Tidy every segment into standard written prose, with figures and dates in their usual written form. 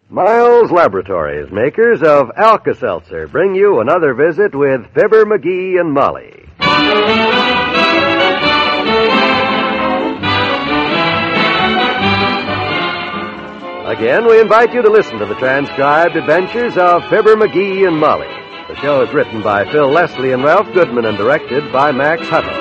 Miles Laboratories, makers of Alka-Seltzer, bring you another visit with Fibber, McGee, and Molly. Again, we invite you to listen to the transcribed adventures of Fibber, McGee, and Molly. The show is written by Phil Leslie and Ralph Goodman and directed by Max Hutto.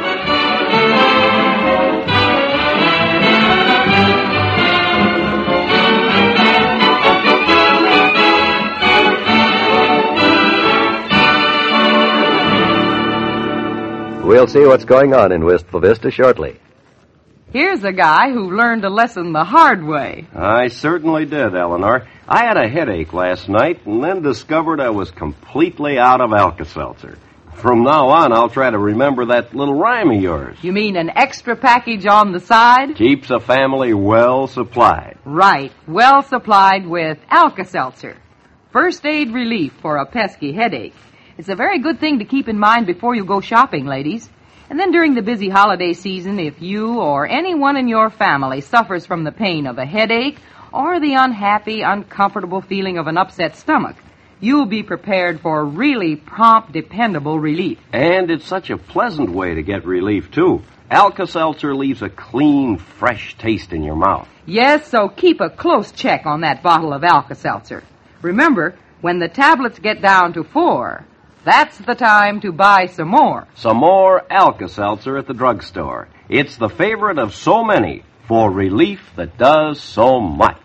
We'll see what's going on in Wistful Vista shortly. Here's a guy who learned a lesson the hard way. I certainly did, Eleanor. I had a headache last night and then discovered I was completely out of Alka-Seltzer. From now on, I'll try to remember that little rhyme of yours. You mean an extra package on the side? Keeps a family well supplied. Right, well supplied with Alka-Seltzer. First aid relief for a pesky headache. It's a very good thing to keep in mind before you go shopping, ladies. And then during the busy holiday season, if you or anyone in your family suffers from the pain of a headache or the unhappy, uncomfortable feeling of an upset stomach, you'll be prepared for really prompt, dependable relief. And it's such a pleasant way to get relief, too. Alka-Seltzer leaves a clean, fresh taste in your mouth. Yes, so keep a close check on that bottle of Alka-Seltzer. Remember, when the tablets get down to 4... that's the time to buy some more. Some more Alka-Seltzer at the drugstore. It's the favorite of so many for relief that does so much.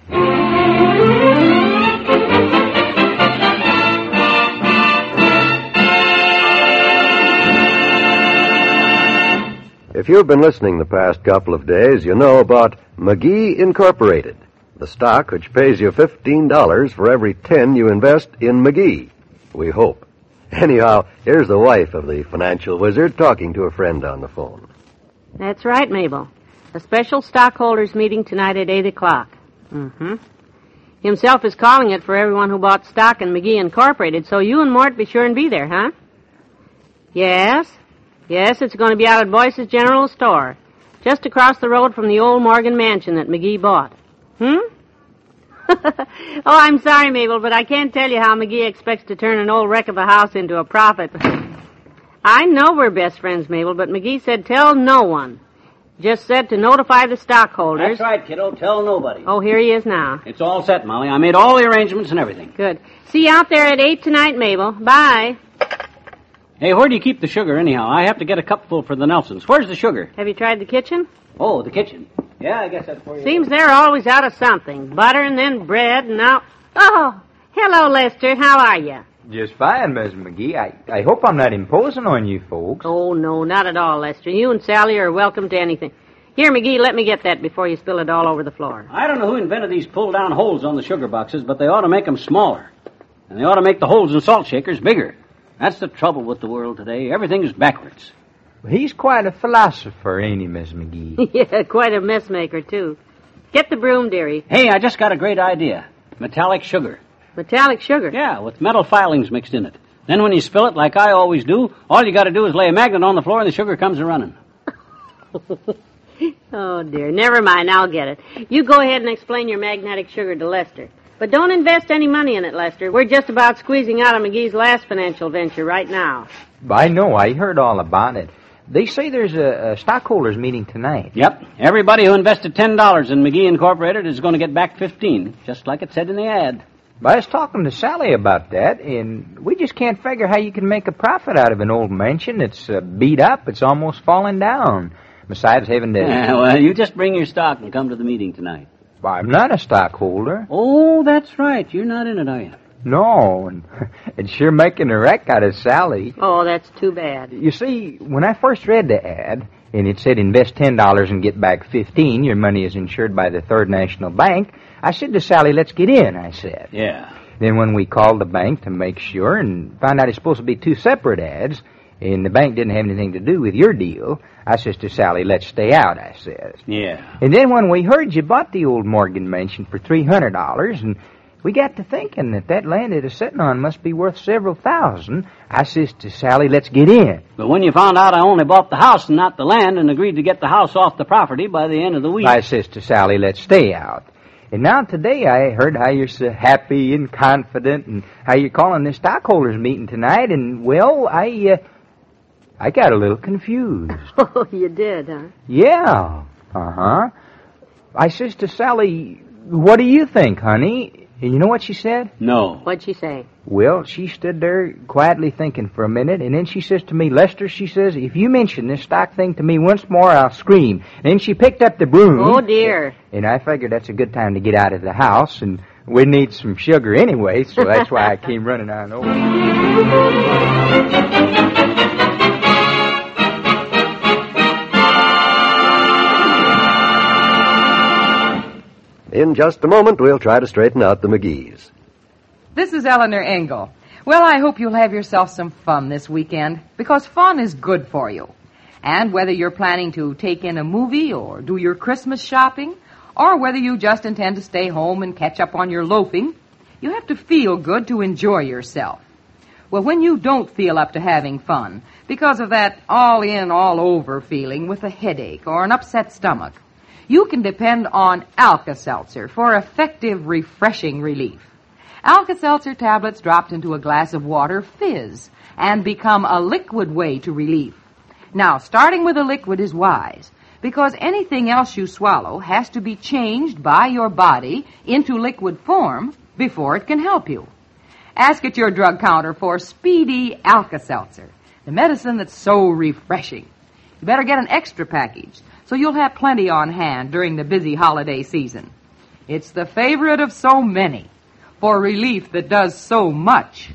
If you've been listening the past couple of days, you know about McGee Incorporated, the stock which pays you $15 for every 10 you invest in McGee. We hope. Anyhow, here's the wife of the financial wizard talking to a friend on the phone. That's right, Mabel. A special stockholders meeting tonight at 8 o'clock. Himself is calling it for everyone who bought stock in McGee Incorporated, so you and Mort be sure and be there, huh? Yes, it's going to be out at Boyce's General Store, just across the road from the old Morgan mansion that McGee bought. Oh, I'm sorry, Mabel, but I can't tell you how McGee expects to turn an old wreck of a house into a profit. I know we're best friends, Mabel, but McGee said tell no one. Just said to notify the stockholders. That's right, kiddo. Tell nobody. Oh, here he is now. It's all set, Molly. I made all the arrangements and everything. Good. See you out there at 8 tonight, Mabel. Bye. Hey, where do you keep the sugar, anyhow? I have to get a cupful for the Nelsons. Where's the sugar? Have you tried the kitchen? Oh, the kitchen. Yeah, I guess that's where you Seems they're always out of something. Butter and then bread and now... Oh, hello, Lester. How are you? Just fine, Miss McGee. I hope I'm not imposing on you folks. Oh, no, not at all, Lester. You and Sally are welcome to anything. Here, McGee, let me get that before you spill it all over the floor. I don't know who invented these pull-down holes on the sugar boxes, but they ought to make them smaller. And they ought to make the holes in salt shakers bigger. That's the trouble with the world today. Everything's backwards. He's quite a philosopher, ain't he, Miss McGee? Yeah, quite a mess maker, too. Get the broom, dearie. Hey, I just got a great idea. Metallic sugar. Metallic sugar? Yeah, with metal filings mixed in it. Then when you spill it, like I always do, all you got to do is lay a magnet on the floor and the sugar comes a-running. Oh, dear. Never mind. I'll get it. You go ahead and explain your magnetic sugar to Lester. But don't invest any money in it, Lester. We're just about squeezing out of McGee's last financial venture right now. I know. I heard all about it. They say there's a stockholders meeting tonight. Yep. Everybody who invested $10 in McGee Incorporated is going to get back $15, just like it said in the ad. I was talking to Sally about that, and we just can't figure how you can make a profit out of an old mansion. It's beat up. It's almost falling down. Besides having to... Yeah, well, you just bring your stock and come to the meeting tonight. I'm not a stockholder. Oh, that's right. You're not in it, are you? No, and it's sure making a wreck out of Sally. Oh, that's too bad. You see, when I first read the ad, and it said invest $10 and get back $15, your money is insured by the Third National Bank, I said to Sally, let's get in, I said. Yeah. Then when we called the bank to make sure and found out it's supposed to be two separate ads, and the bank didn't have anything to do with your deal, I says to Sally, let's stay out, I says. Yeah. And then when we heard you bought the old Morgan mansion for $300, and we got to thinking that land it is sitting on must be worth several thousand, I says to Sally, let's get in. But when you found out I only bought the house and not the land and agreed to get the house off the property by the end of the week... I says to Sally, let's stay out. And now today I heard how you're so happy and confident and how you're calling this stockholders meeting tonight, and, well, I got a little confused. Oh, you did, huh? Yeah. Uh-huh. I says to Sally, what do you think, honey? And you know what she said? No. What'd she say? Well, she stood there quietly thinking for a minute, and then she says to me, Lester, she says, if you mention this stock thing to me once more, I'll scream. And then she picked up the broom. Oh, dear. And I figured that's a good time to get out of the house, and we need some sugar anyway, so that's why I came running on over. In just a moment, we'll try to straighten out the McGees. This is Eleanor Engel. Well, I hope you'll have yourself some fun this weekend, because fun is good for you. And whether you're planning to take in a movie or do your Christmas shopping, or whether you just intend to stay home and catch up on your loafing, you have to feel good to enjoy yourself. Well, when you don't feel up to having fun because of that all-in, all-over feeling with a headache or an upset stomach, you can depend on Alka-Seltzer for effective, refreshing relief. Alka-Seltzer tablets dropped into a glass of water fizz and become a liquid way to relief. Now, starting with a liquid is wise, because anything else you swallow has to be changed by your body into liquid form before it can help you. Ask at your drug counter for Speedy Alka-Seltzer, the medicine that's so refreshing. You better get an extra package, so you'll have plenty on hand during the busy holiday season. It's the favorite of so many, for relief that does so much.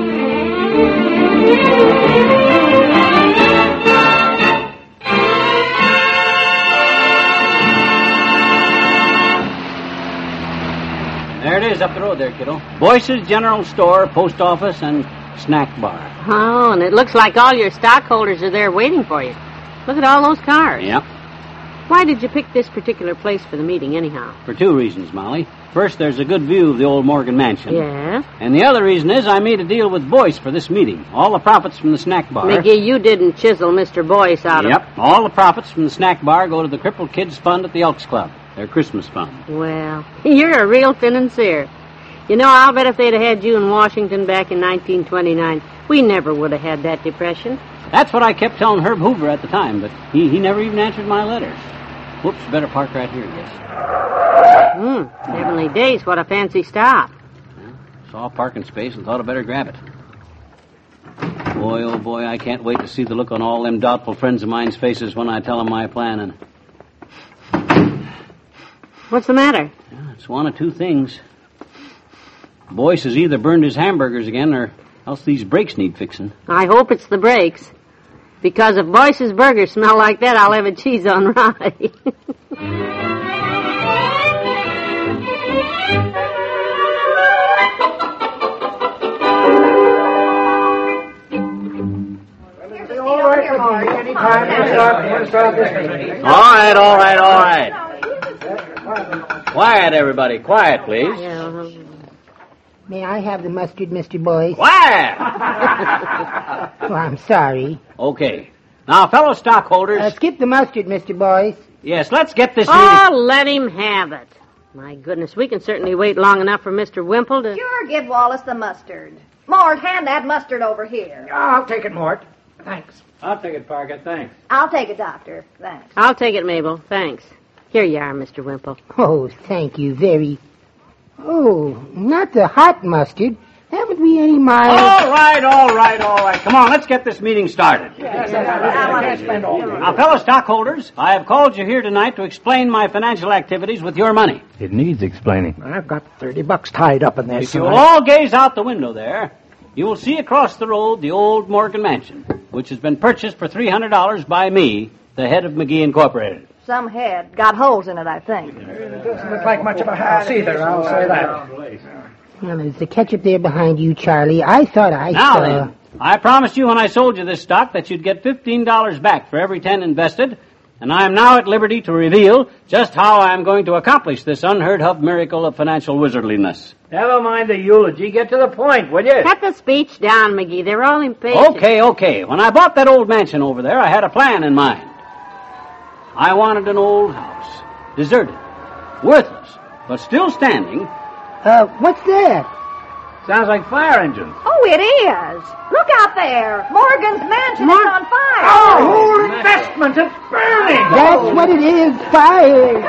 There it is up the road there, kiddo. Boyce's General Store, Post Office, and Snack Bar. Oh, and it looks like all your stockholders are there waiting for you. Look at all those cars. Yep. Why did you pick this particular place for the meeting, anyhow? For two reasons, Molly. First, there's a good view of the old Morgan Mansion. Yes? And the other reason is I made a deal with Boyce for this meeting. All the profits from the snack bar... McGee, you didn't chisel Mr. Boyce out of... Yep. All the profits from the snack bar go to the Crippled Kids Fund at the Elks Club. Their Christmas fund. Well, you're a real financier. You know, I'll bet if they'd have had you in Washington back in 1929, we never would have had that depression. That's what I kept telling Herb Hoover at the time, but he never even answered my letters. Whoops, better park right here, I guess. Heavenly days, what a fancy stop. Saw a parking space and thought I'd better grab it. Boy, oh boy, I can't wait to see the look on all them doubtful friends of mine's faces when I tell them my plan. And what's the matter? yeah, it's one of two things. Boyce has either burned his hamburgers again or else these brakes need fixing. I hope it's the brakes. Because if Boyce's burgers smell like that, I'll have a cheese on rye. All right. Quiet, everybody. Quiet, please. May I have the mustard, Mr. Boyce? Quiet! Oh, I'm sorry. Okay. Now, fellow stockholders... Skip the mustard, Mr. Boyce. Yes, let's get this Oh, let him have it. My goodness, we can certainly wait long enough for Mr. Wimple to... Sure, give Wallace the mustard. Mort, hand that mustard over here. I'll take it, Mort. Thanks. I'll take it, Parker. Thanks. I'll take it, Doctor. Thanks. I'll take it, Mabel. Thanks. Here you are, Mr. Wimple. Oh, thank you very... Oh, not the hot mustard. Haven't we any mild... All right. Come on, let's get this meeting started. Now, fellow stockholders, I have called you here tonight to explain my financial activities with your money. It needs explaining. I've got $30 tied up in this. If you will all gaze out the window there, you will see across the road the old Morgan Mansion, which has been purchased for $300 by me, the head of McGee Incorporated. Some head. Got holes in it, I think. It doesn't look like much of a house either, I'll say that. Well, there's the ketchup there behind you, Charlie. I thought I Now saw... then, I promised you when I sold you this stock that you'd get $15 back for every 10 invested, and I am now at liberty to reveal just how I am going to accomplish this unheard-of miracle of financial wizardliness. Never mind the eulogy. Get to the point, will you? Cut the speech down, McGee. They're all impatient. Okay. When I bought that old mansion over there, I had a plan in mind. I wanted an old house, deserted, worthless, but still standing. What's that? Sounds like fire engines. Oh, it is. Look out there. Morgan's mansion is on fire. Our whole investment is burning. That's what it is, fire.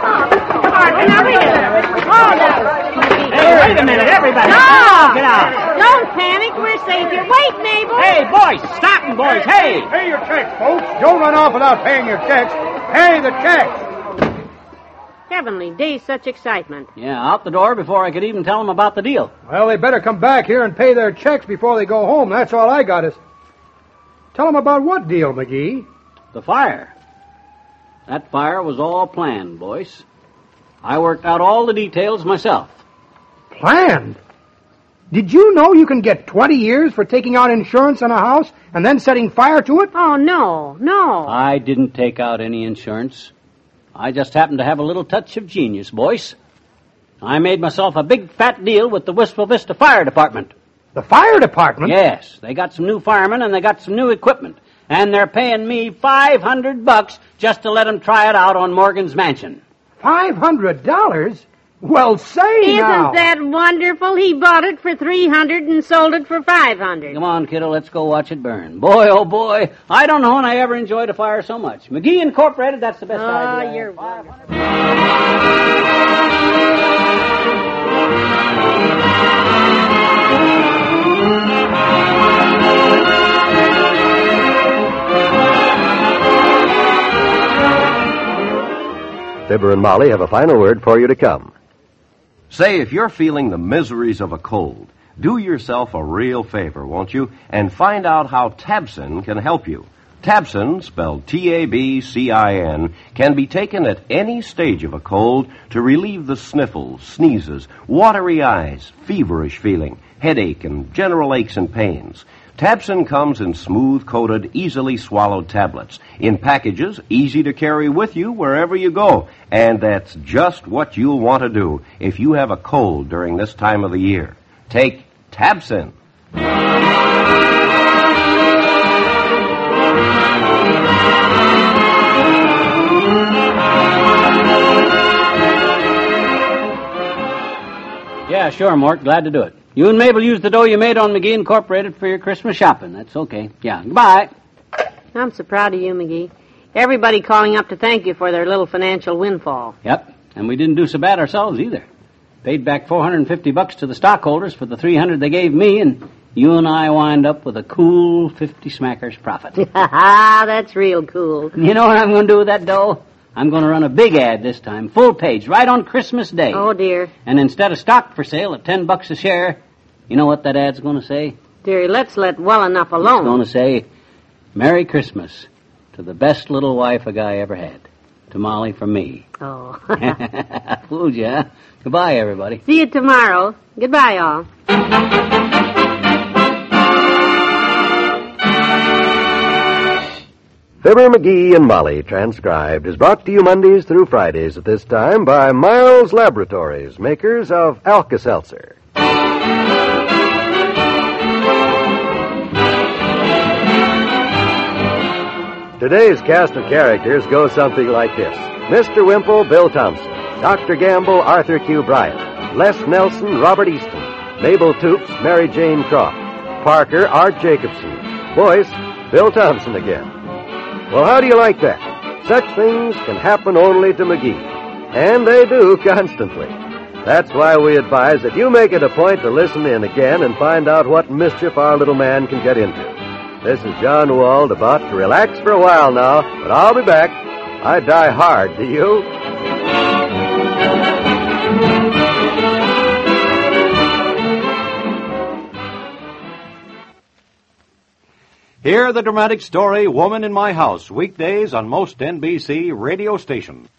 Hey, wait a minute, everybody. No! Get out. Don't panic. We're safe here. Wait, Mabel. Hey, boys, stop 'em, boys. Hey! Pay your checks, folks. Don't run off without paying your checks. Pay the checks. Heavenly days, such excitement. Yeah, out the door before I could even tell them about the deal. Well, they better come back here and pay their checks before they go home. That's all I got is... Tell them about what deal, McGee? The fire. That fire was all planned, boys. I worked out all the details myself. Planned? Did you know you can get 20 years for taking out insurance on a house and then setting fire to it? Oh, no. I didn't take out any insurance. I just happened to have a little touch of genius, boys. I made myself a big fat deal with the Wistful Vista Fire Department. The fire department? Yes, they got some new firemen and they got some new equipment. And they're paying me $500 just to let them try it out on Morgan's mansion. $500? Well, say now. Isn't that wonderful? He bought it for $300 and sold it for $500. Come on, kiddo, let's go watch it burn. Boy, oh boy, I don't know when I ever enjoyed a fire so much. McGee Incorporated, that's the best idea. Oh, you're wonderful. Fibber and Molly have a final word for you to come. Say, if you're feeling the miseries of a cold, do yourself a real favor, won't you? And find out how Tabsin can help you. Tabsin, spelled T-A-B-C-I-N, can be taken at any stage of a cold to relieve the sniffles, sneezes, watery eyes, feverish feeling, headache, and general aches and pains. Tabsin comes in smooth-coated, easily swallowed tablets, in packages easy to carry with you wherever you go. And that's just what you'll want to do if you have a cold during this time of the year. Take Tabsin. Yeah, sure, Mort. Glad to do it. You and Mabel used the dough you made on McGee Incorporated for your Christmas shopping. That's okay. Yeah, goodbye. I'm so proud of you, McGee. Everybody calling up to thank you for their little financial windfall. Yep, and we didn't do so bad ourselves either. Paid back $450 to the stockholders for the $300 they gave me, and you and I wind up with a cool 50 smackers profit. That's real cool. You know what I'm going to do with that dough? I'm going to run a big ad this time, full page, right on Christmas Day. Oh, dear. And instead of stock for sale at $10 a share, you know what that ad's going to say? Dearie, let's let well enough alone. It's going to say, Merry Christmas to the best little wife a guy ever had. To Molly from me. Oh. Fooled you, huh? Goodbye, everybody. See you tomorrow. Goodbye, all. Fibber, McGee, and Molly, transcribed, is brought to you Mondays through Fridays at this time by Miles Laboratories, makers of Alka-Seltzer. Today's cast of characters goes something like this. Mr. Wimple, Bill Thompson. Dr. Gamble, Arthur Q. Bryant. Les Nelson, Robert Easton. Mabel Toops, Mary Jane Croft. Parker, Art Jacobson. Voice, Bill Thompson again. Well, how do you like that? Such things can happen only to McGee. And they do constantly. That's why we advise that you make it a point to listen in again and find out what mischief our little man can get into. This is John Wald, about to relax for a while now, but I'll be back. I die hard, do you? Hear the dramatic story, Woman in My House, weekdays on most NBC radio stations.